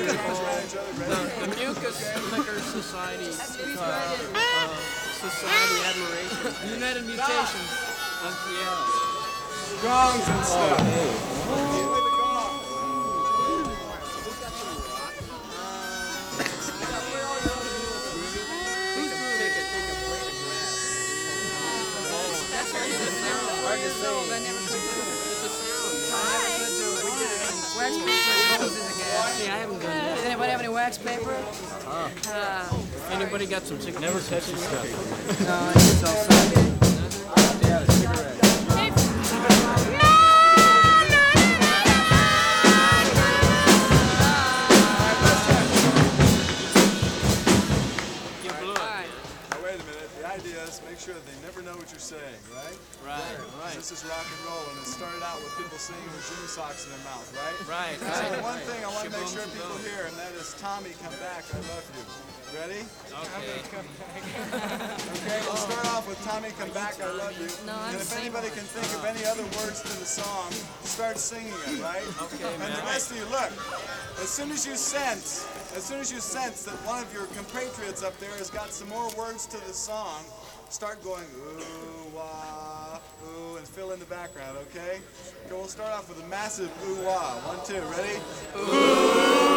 The Mucus Liquor Society, Society Admiration. United Mutations. Yeah. Gongs and stuff. With the gong. Wax paper goes in the gas. See, I haven't done that. Does anybody have any wax paper? Anybody got some cigarettes? Never touch this stuff. No, it's outside. Yeah, a cigarette. You blew it. Now wait a minute. The idea is make sure that they never know what you're saying, right? Right. This is rock and roll, and it started out with people singing with gym socks in their mouth, right? Right. So one thing I want to make sure people hear, and that is Tommy, come back, I love you. Ready? Okay. Okay, we'll start off with Tommy, come back, I love you. No, I'm And if singing. anybody can think of any other words to the song, start singing it, right? Okay, And the rest of you, look, as soon as you sense that one of your compatriots up there has got some more words to the song, start going ooh, wah, ooh, and fill in the background, okay? Okay, we'll start off with a massive ooh, wah. 1, 2, ready? Ooh.